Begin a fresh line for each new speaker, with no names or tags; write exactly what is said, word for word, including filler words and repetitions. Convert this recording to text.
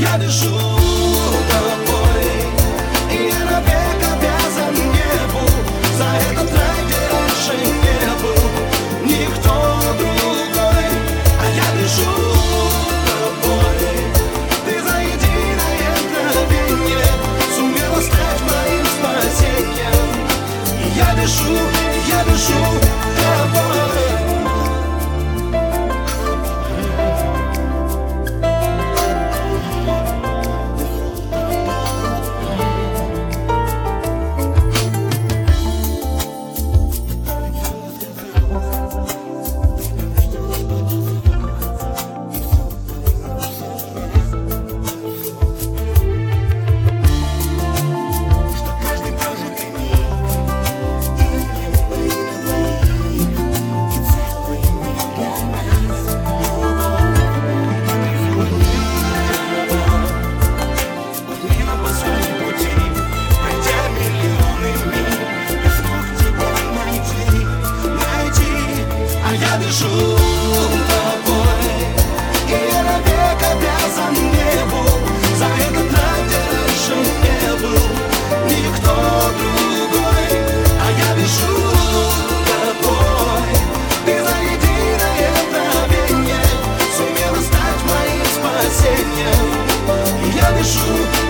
я дышу тобой, и я навек обязан небу за этот рай, где раньше не был никто другой. А я дышу тобой, ты за единое мгновение сумела стать моим спасением. И я дышу, я дышу тобой. Я дышу тобой, и я навек обязан небу за этот рай, где раньше не был никто другой. А я дышу тобой, ты за единое мгновение сумела стать моим спасением. И я дышу